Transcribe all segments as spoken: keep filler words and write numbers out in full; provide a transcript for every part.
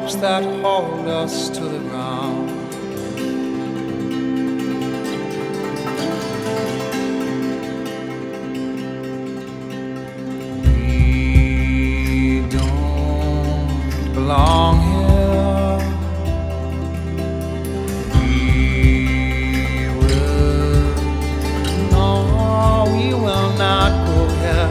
ropes that hold us to the ground. We don't belong here. We will, no, we will not go here.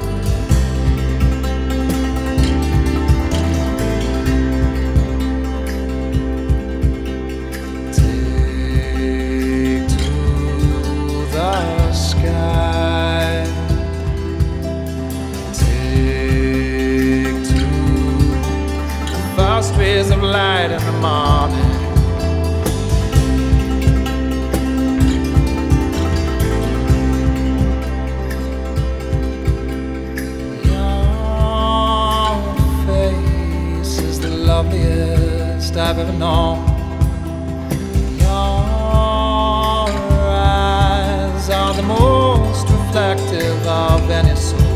Rays of light in the morning. Your face is the loveliest I've ever known. Your eyes are the most reflective of any soul.